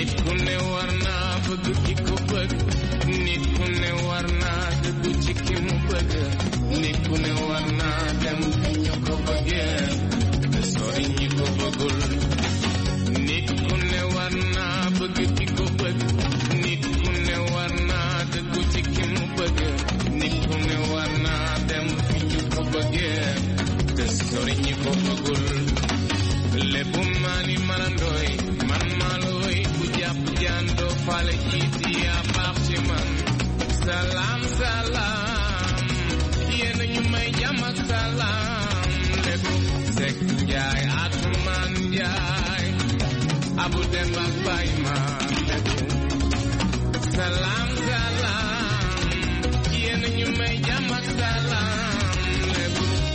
nit ku ne war naa bëgg ki ko bëgg nit ku ne war naa dëggu ci ki mu bëgg nit ku ne war naa dem fi ñu ko bëggee te sori ñi ko bëggul nit ku ne war naa bëgg ki ko bëgg nit ku ne war naa dëggu ci ki mu bëgg nit ku ne war naa dem fi ñu ko bëggee te sori ñi ko bëggul lépp maani marandooy man maalooy bu jàpp jàndoo faale jiiti yaa baax ci man salaam salaam yéen ñu may jàmm ak salaam lépp Seck Njaay Atumaan Njaay Abu Dem ak Baay ma lépp salaam salaam yéen ñu may jàmm ak salaam lépp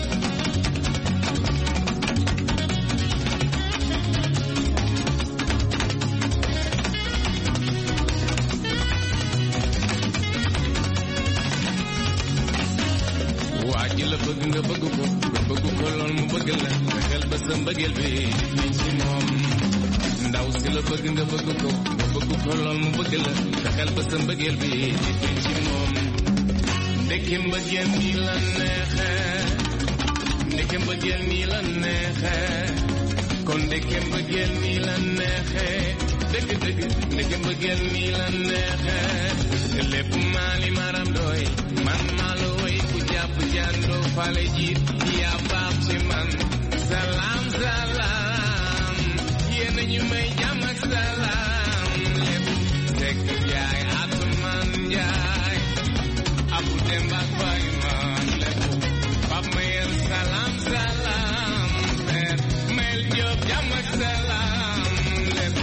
waaji la bëgg nga bëgg ko lool mu bëgg la fexeel ba sa mbëggeel bi di ci moom ndaw si la bëgg nga bëgg ko lool mu bëgg la fexeel ba sa mbëggeel bi di ci moom ndeke mbëggeel nii la neexee ndeke mbëggeel nii la neexee kon ndeke mbëggeel nii la neexee dëgg dëgg ndeke mbëggeel nii la neexee lépp maali maram doy man maalo way ku jàpp jàndoo fale jiit yaa baax ci man salaam salaam yéen ñu may jàmm ak salaam lépp Seck Njaay Atumaan Njaay Abu Dem ak Baay ma lépp Pap Mayel salaam salaam Seet Mel Jóob jàmm ak salaam lépp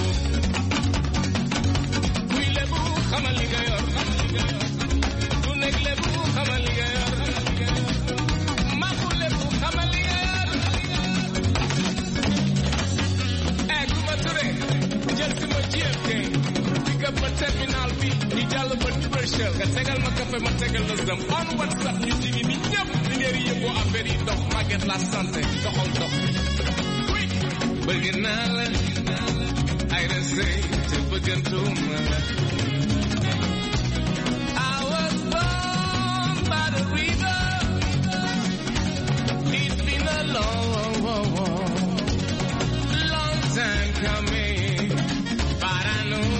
kuy lépp xamal li nga yor du nekk lépp xamal li nga yor maaku lépp xamal li nga yor Kuma Touré jël si ma GFK digga ba terminal bi ñu jàll ba Libershell nga tegal ma café ma tegal la zam on WhatsApp ñu digi bi ñëpp di leer yëgoo affaire yi dox Maguette la santé doxal dox bëgg naa la ay resey te bëggantuma la I was born by the river it's been a long time coming but I know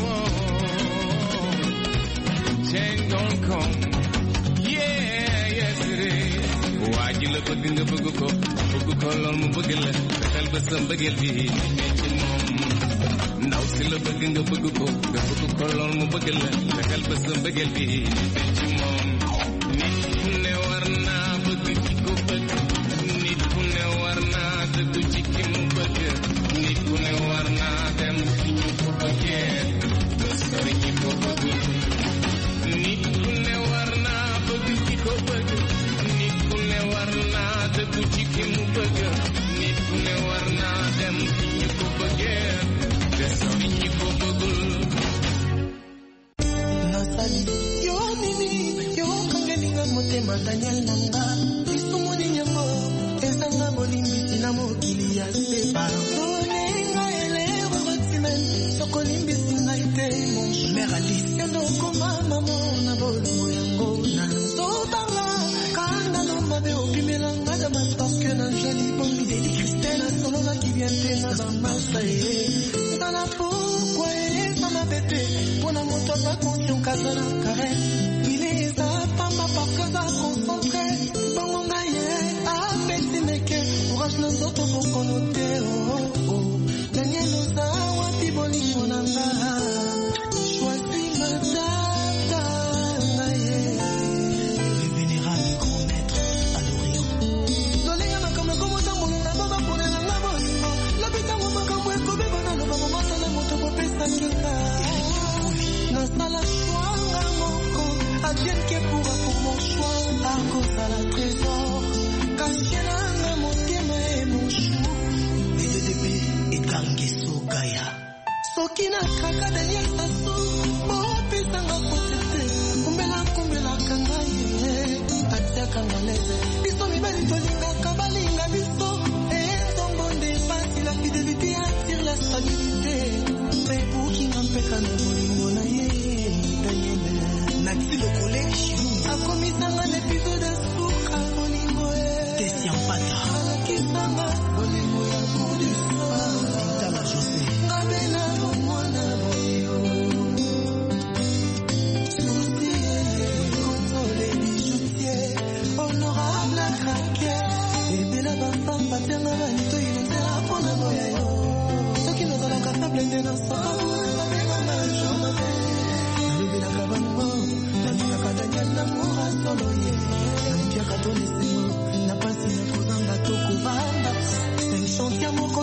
change gon' come yeah yes it is waaji la bëgg nga bëgg ko lool mu bëgg la fexeel ba sa mbëggeel bi ci moom ndaw si la bëgg nga bëgg ko lool mu bëgg la fexeel ba sa mbëggeel bi ci moom nit ku ne war naa bëgg ci ko bëgg nit ku ne war naa dëggu ci ki mu bëgg nit ku ne war naa dem fi ñu ko bëggee ba sori ñi ko bëggul nit ku ne war naa bëgg ci ko bëgg nit ku ne war naa dëggu ci ki mu bëgg nit ku ne war naa dem fi ñu ko bëggee ba sori ñi ko bëggul nasali yo mimi yo kangelinga motema Daniel nanga isumuni nyango ezanga bolimbi na mokili ya sepa onenga elero rotimen sokolimbi singaite mon mère Alice yando koma mama na bolongo yango na sotanga kanda no mabe opimelanga da mas parce que na joli bombi de Christelle solo na qui vient de na masa dans la pourquoi sama bébé pona moto sa conscience kazana caresse il est ça pas ma parce que ça concentré bongo ngaye apesi meke courage nos autres pour connoter oh Daniel osa wapi bolingo nanga choisis ma data ngaye le vénérable grand maître à l'Orient dolenga makama komo tambolo na baba pone na bolingo la bitango makambo ekobe bana no baba masala moto kopesa kinga na sala chwanga moko adienne qui pourra pour mon choix à cause à la trésor kashielanga motema e moshu EDP ekangiso gaya soki na kaka Daniel Sassou bopesanga kotete kumbela kangaye atiaka ngaleze biso mibali tolingaka balinga biso enzongo nde pasi la fidélité attire la stabilité mais pour qui n'en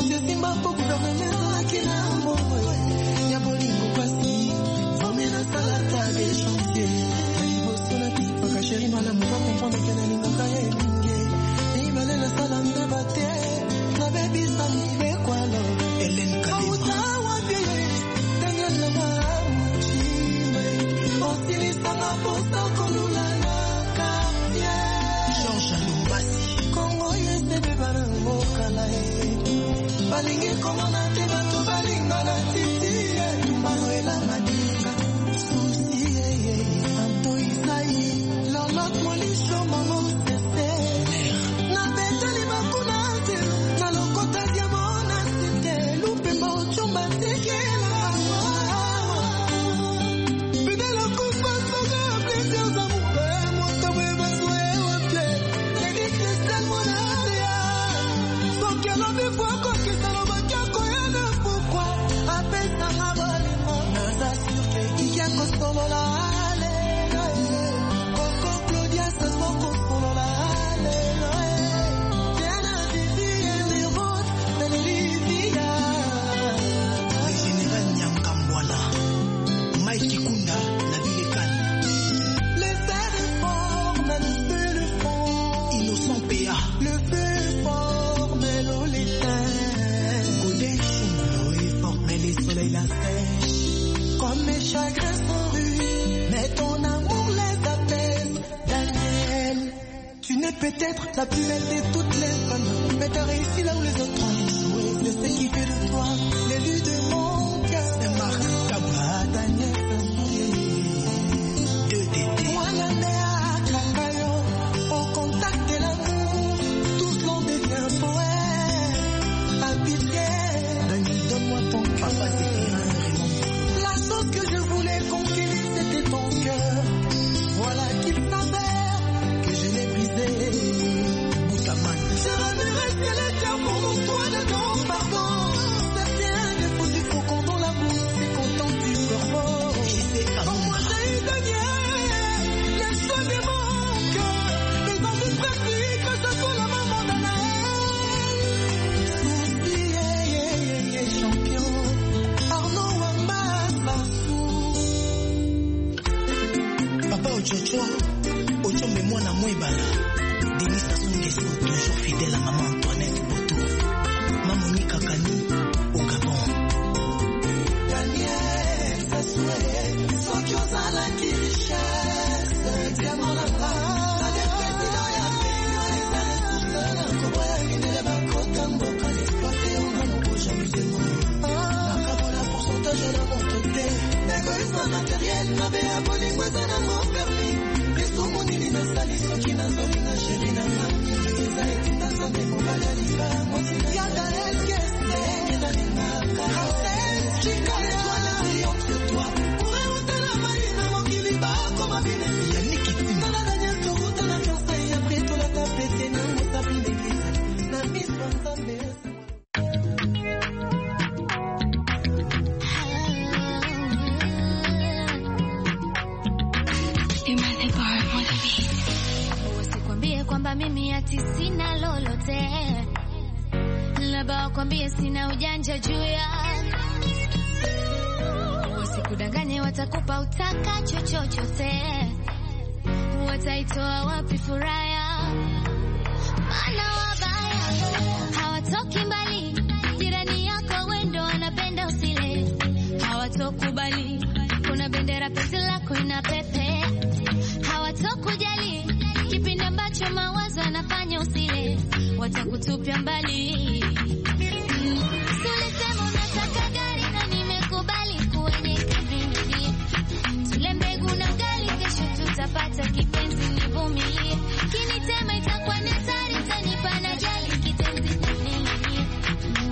c'est Simba pour gouvernement la kinambo. Ya bolingo kwasi, fomena salata des chantiers. Ibo sonati, paka chéri malamu va comprendre que na linga kaye minge. Ni malela salam debate, na baby sami be kwalo. Hélène Kadima. Daniel Lamachi, Osili Sanga Posta Kolulana Katia. Georges Lumbasi. Congo yeste bebarango kalae. Balingi komana te batu balinga na titi. Manuela Madinga. Susi Anto Isai. Lolot Molisho Mamo Sese. Na betali bakunate. Na lokota diamona sete. Lupe mochumba tekela. Comme mes chagrins sont rues, mais ton amour les apaise. Daniel, tu n'es peut-être la plus belle de toutes les femmes, mais t'as réussi là où les autres ont échoué. Je sais qui fait de toi l'élu de mon cœur. C'est Marc Kabla, Daniel Sassouye. 2DD. Moi la mère Kangayo, au contact de l'amour, tous l'on devient poète. À pitié, Daniel, donne-moi ton papa, c'est que je voulais conquérir, c'était ton cœur. Voilà qu'il s'avère que je l'ai brisé. Boutaman. Je remettrai les cœurs pour mon toi de ton pardon. C'est un défaut du faucon dans la bouche, c'est content du corbeau. Oh, moi j'ai eu Daniel, les choix de mon cœur. Les envies pratiques, que ce soit la maman d'Anaël. Souci, champion. Arnaud Wamba. Papa Ochocho, Ochombe Mwana Mwebala, Denis Sassou-Nguesso, toujours fidèle à maman Antoinette Boto, Maman Nika Kani, au Gabon. Daniel Sassoué, Sokyoza la richesse, diamant la bras, la président ya Pénio, les années sous la Koboya, Guinée, Bakota, Mboka, l'exploité, on a nos bouches amusément. La pourcentage de la montre. L'égoïsme matériel n'avait abonné moi à mon permis. Mais sous mon île nasali soki na zoli na chéri na mami. Les aïtis na santé pour Valaliba. Moi si yada el keste. Yada nina karasen. Chika étoile brillante sur toi. Pour remonter la marine à mon kiliba comme un bénéfice. Yannick Itima. La dernière de route à la fiançaille. Après tout la tapette. Na moussa pile d'église. Na miss Banzambe. Mimi ati sina lolote, labda wakwambie sina ujanja juu ya. Usikudanganye, watakupa utakacho chochote, wataitoa wapi furaha? Maana wabaya hawatoki mbali, jirani yako wendo anapenda usile, hawatokubali kuna bendera pesi lako inapepe, hawatokujali kipindi ambacho mawazo yanafanya usile, watakutupia mbali. Tulisema unataka gari na nimekubali kuwenye kivimili. Tule mbegu na gali, kesho tutapata kipenzi, nivumilie. Kinitema itakuwa ni hatari, tanipa na jali kitenzi nini.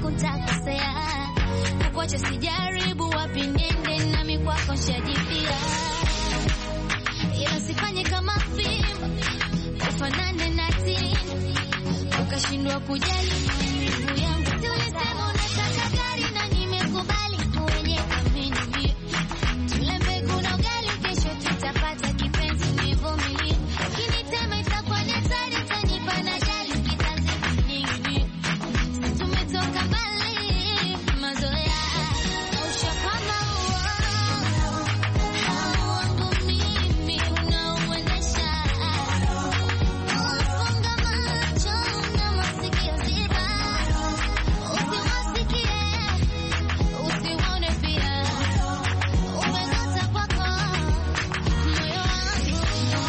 kwako nitakosea. Kukuacha sijaribu wapi niende nami kwako nishajipia. Ila sifanye kama film ufanane na teen ukashindwa kujali maumivu yangu. Tulisema unataka gari na nimekubali kwenye kamini. Tule mbegu na ugali kesho tutapata kipenzi nivumilie. Kinitema itakuwa ni hatari utanipa na jali kitanzi nyingi. Tumetoka mbali mazoea. Ushapanga wangu mimi unaoendesha. Funga macho na masikio ziba. Usiwasikie, usione pia. Umekata kwako moyo wangu.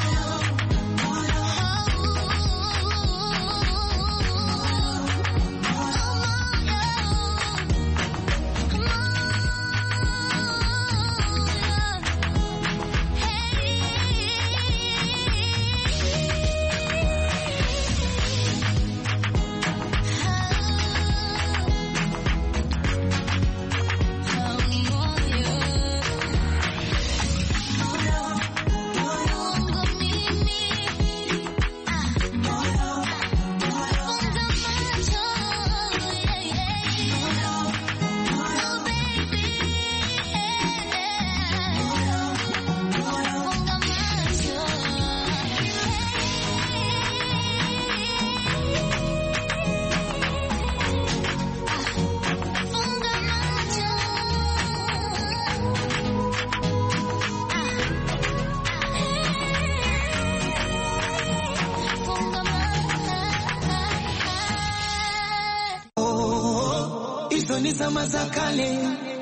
Ni zama za kale,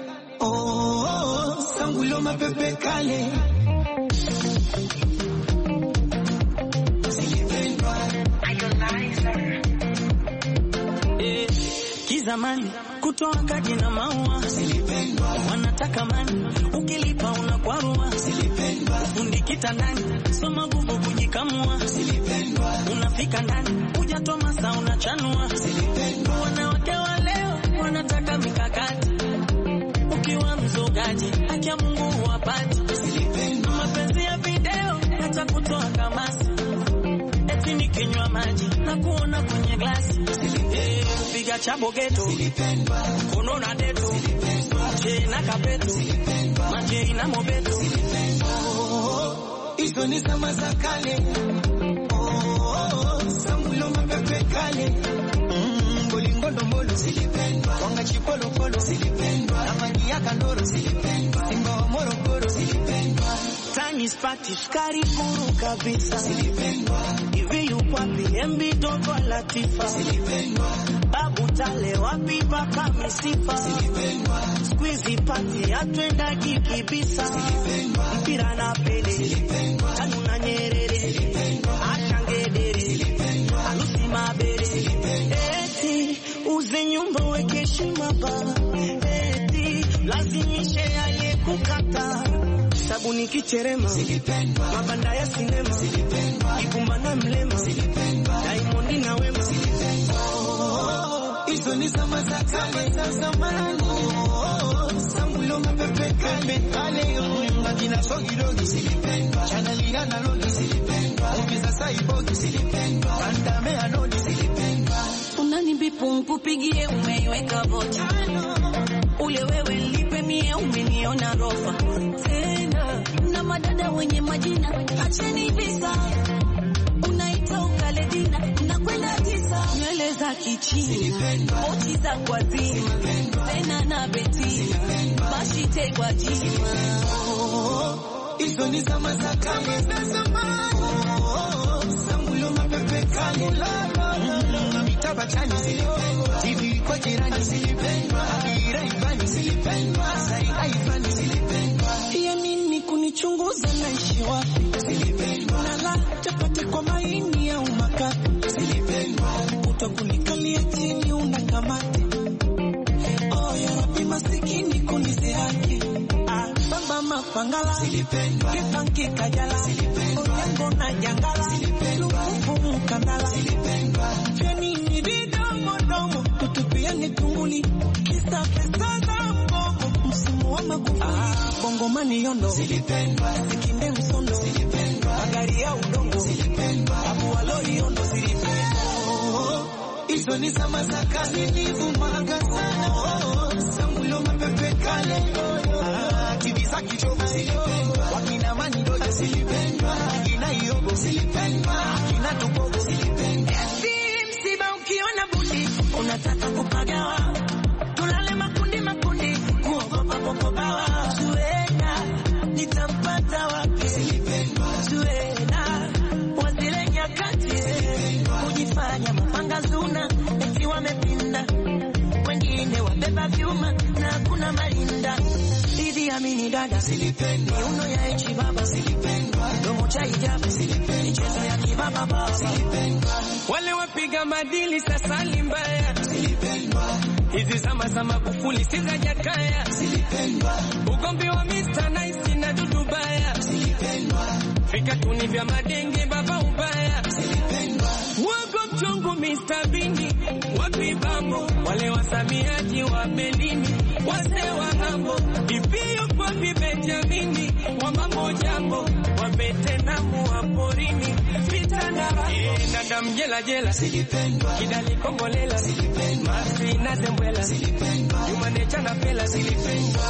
sangulo mapepe kale. Kizamani kutoa kadi na maua silipendwa, wanataka mani ukilipa unakwarua silipendwa, fundi kitandani soma nguvu kujikamua silipendwa, unafika ndani hujatoa masaa unachanua silipendwa. Wanawake wa leo wanataka mikakati, ukiwa mzogaji haki ya Mungu huwapati silipendwa. Mapenzi ya video hata kutoa kamasi, eti nikinywa maji na kuona kwenye glasi silipendwa. Piga chabo geto silipendwa, kono na deto silipendwa, je na kapeto silipendwa, maji ina mobeto silipendwa. Hizo ni zama za kale, sangulo mapepe kale. Bolingondo mbolo silipendwa, wanga chipolo polo silipendwa, amani ya kandoro silipendwa, simba wa Morogoro silipendwa. Tani spati skari puru kabisa silipendwa, hivi yupapi embi dogo Latifa silipendwa, babu tale wapi paka misifa silipendwa, squeezy party atwenda kikibisa silipendwa, mpira na pele silipendwa, tanu na Nyerere silipendwa, achangedere silipendwa, alusi mabere silipendwa. Eti uze nyumba weke heshima baba, eti lazimishe aye kukata sabuni kicherema silipendwa, mabanda ya sinema silipendwa, Ibumba na Mlema silipendwa, Diamond na Wema silipendwa. Hizo ni zama za kale za zamani, sangulo mapepe kale kale. Magina sogi dogi silipendwa, chanalia na logi silipendwa, ukiza saibogi silipendwa, bandame anodi silipendwa. unanibipu mpupigie umeiweka vocha ule wewe lipe mie umeniona rofa tena na madada wenye majina acheni visa unaita ukale dina unakwenda tisa nywele za kichina ochi za kwa zima tena na beti bashi tegwa jima. Hizo ni zama za kale za zamani, sangulo mapepe kale. Na mitaba chani silipendwa, TV kwa jirani silipendwa, Akira Ivani silipendwa, Saida Ivani silipendwa. Ya nini kunichunguza naishi wapi silipendwa, na la chapati kwa maini au makapi silipendwa, utakunikalia chini unakamati. Oh ya Rabbi masikini kunize haki baba mapangala silipendwa, kipanki kajala silipendwa, onyango na jangala silipendwa, lukufu mkandala silipendwa. Feni ni vidomo domo tutupia ni tunguli muni kisa pesa za bongo msimu wa Magufuli bongo mani yondo zilipendwa sikinde msondo zilipendwa magari ya udongo zilipendwa abu walori yondo zilipendwa hizo ni zama za kale nilivumaga sana sangulo mapepe kale TV za kichova zilipendwa wakina mani dojo zilipendwa kina yogo zilipendwa kina tupogo zilipendwa msiba ukiona bundi unataka kupagawa tulale makundi kuogopa popobawa Zuena nitampata wapi zilipendwa Zuena wazile nyakati kujifanya mapanga zuna eti wamepinda wengine wabeba vyuma na kuna malinda Idi amini dada zilipendwa uno ya echi baba zilipendwa domo cha hijabu zilipendwa michezo ya kibaba baba zilipendwa wale wapiga madili sasa limbaya zilipendwa hizi zama za Magufuli si za Jakaya zilipendwa ugombi wa Mr Nice na Dudu Baya zilipendwa fika tuni vya madenge baba ubaya zilipendwa wago mchongo Mr Bini wapi bambo wale wasamiaji wa Belini wase wa ngambo ipio kwa Benjamini wa mambo jambo wabetenamu wa porini vita na dada mjela jela zilipendwa kidali kombolela zilipendwa masi na zembwela zilipendwa yumane chana pela zilipendwa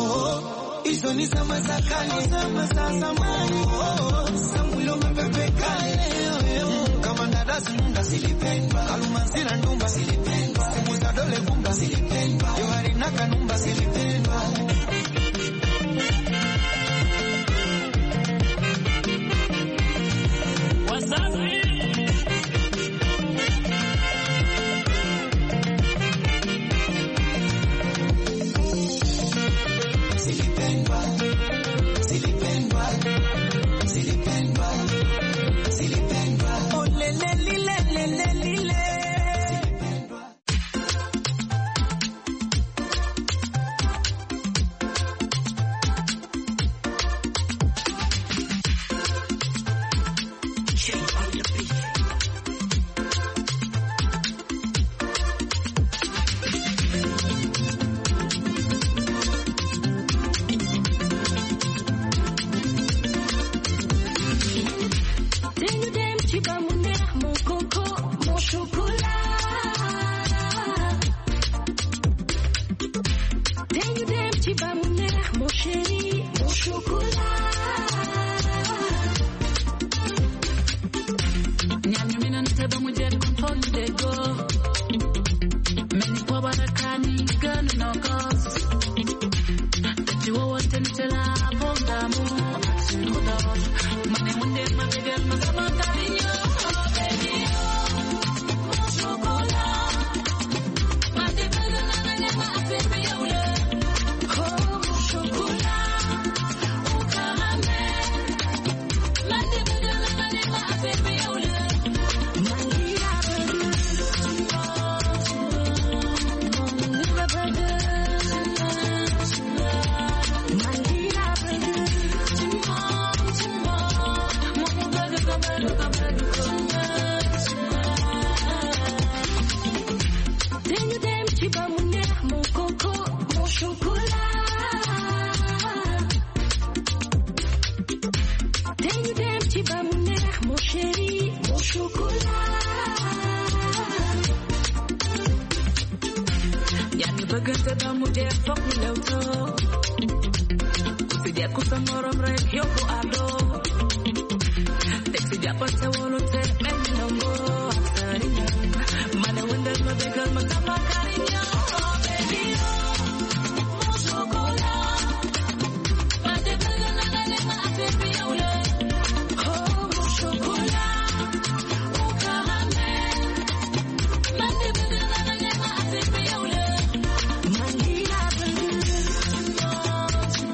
hizo ni zama za kale zama za zamani sangulo mapepe kale kama dada zunda zilipendwa kalumanzira ndumba zilipendwa simu za dole gumba zilipendwa yohari na kanumba zilipendwa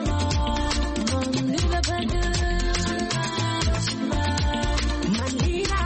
Malira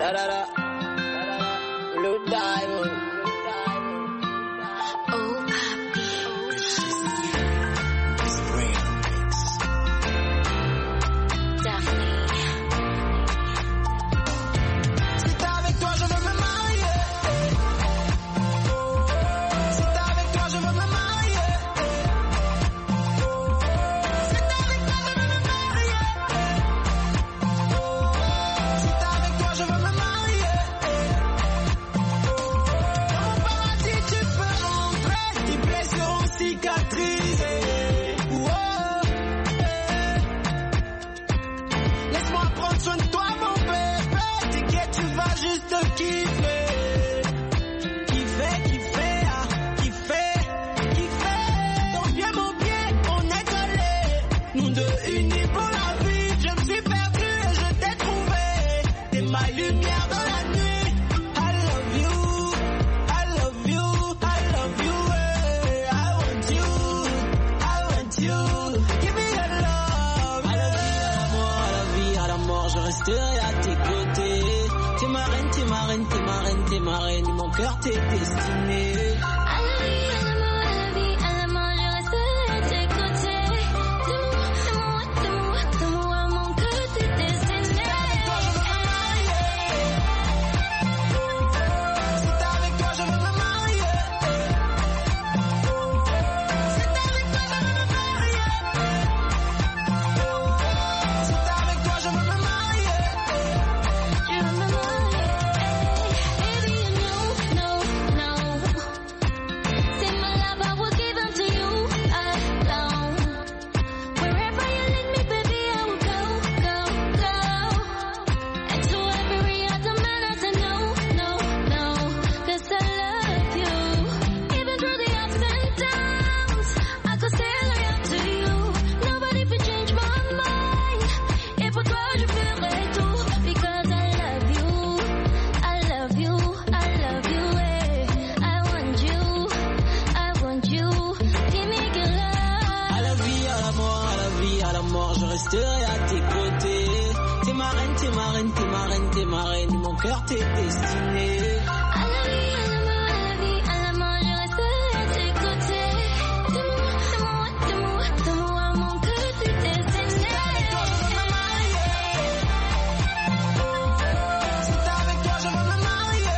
Blue Diamond. T'es ma reine, mon cœur t'est destiné. À la vie, à la mort, je resterai à tes côtés. De moi, mon cœur t'est destiné. Si t'es avec toi, je veux me marier. Si t'es avec toi, je veux me marier. Si t'es avec toi, je veux me marier. T'es ma reine, mon cœur t'est destiné. À la vie, à la mort, je resterai à tes côtés. De moi, mon cœur t'est destiné. Si t'es avec toi, je veux me marier.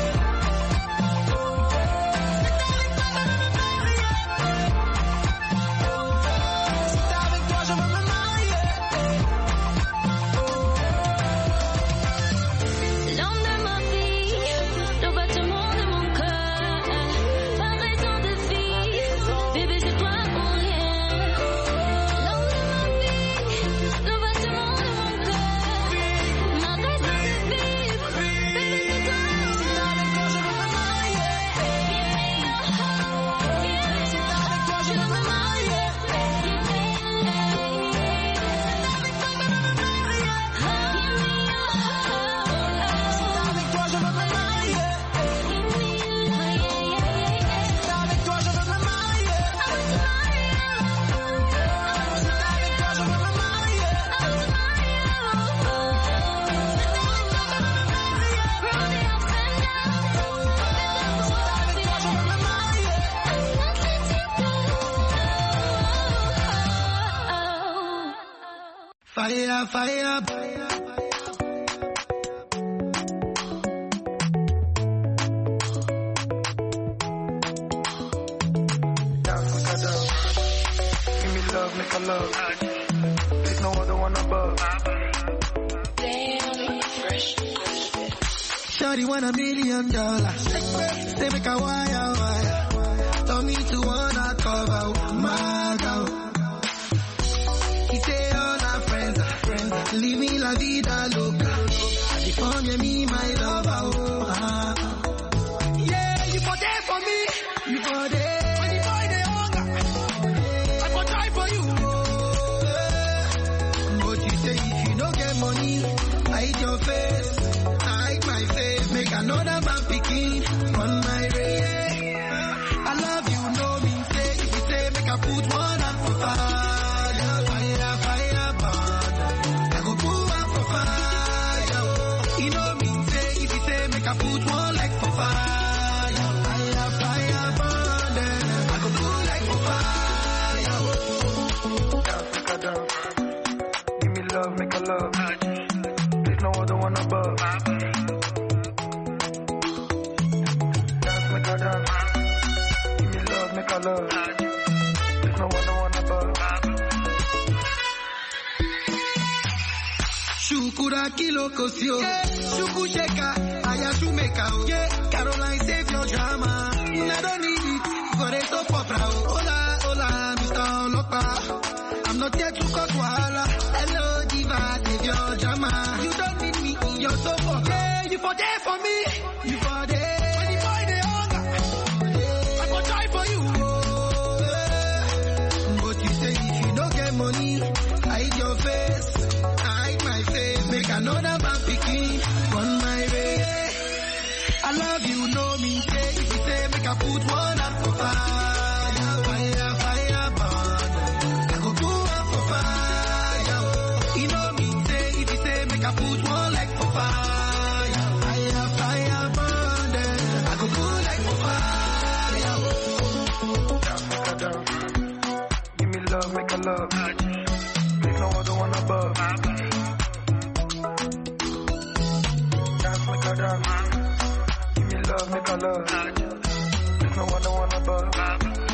Si t'es avec toi, je veux me marier. Fire, fire. Give me love, make a love. There's no other one above. Damn, fresh. Shawty want $1 million. Say make a wire, wire. Tell me to wanna cover my girl. He say all our friends, leave me la vida loca. Before me, my lover, oh. Yeah, you for there for me, you for there. When the boy they hunger, I go try for you, oh. But you say if you don't get money, hide your face, hide my face, make another man picking on my race. I love you, no mean say, if you say make I put one hand for fire. Fire, burn. I go put one for fire. You know me say, love. There's no other one above. Dance, make a dance. Give me love, make a love. There's no other one above. Shukura kilo kosio, shuku sheka, ayashumeka. Caroline save your drama. I don't need it for a top opera. Hola, hola, Mr. Olopa. I'm not here to cause wahala. Hello, diva, save your drama. You don't need me in your soap opera. You for there for me. You for there. When the boy they hunger, I go try for you. But you say if you don't get money, hide your face. Hide my face. Make another man picking on my way. I love you, know me. Say if you say make I put one up for fire, fire, fire, burn. I go put one for fire. You know me. Say if you say make I put one like for fire, fire, fire, burn. I go put like for fire. Down, make a dance. Give me love, make a love. There's no other one above. Dance, make a dance. Give me love, make a love. There's no other one above.